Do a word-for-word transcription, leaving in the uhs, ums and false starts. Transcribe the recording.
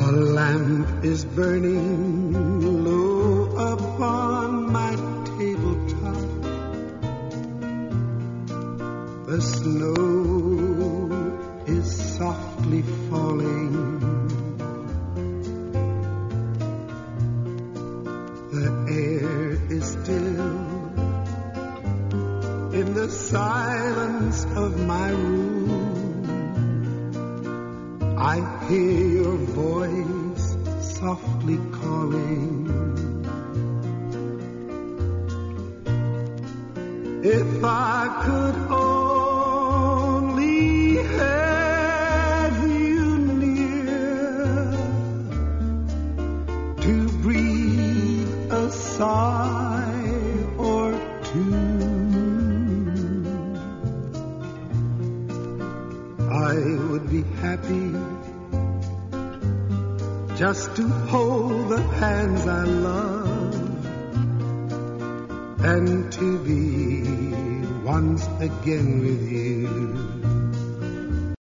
A lamp is burning low upon my tabletop. The snow is softly falling. The air is still. In the silence of my room, I hear your voice softly calling. If I could only have you near to breathe a sigh or two, I would be happy just to hold the hands I love and to be once again with you.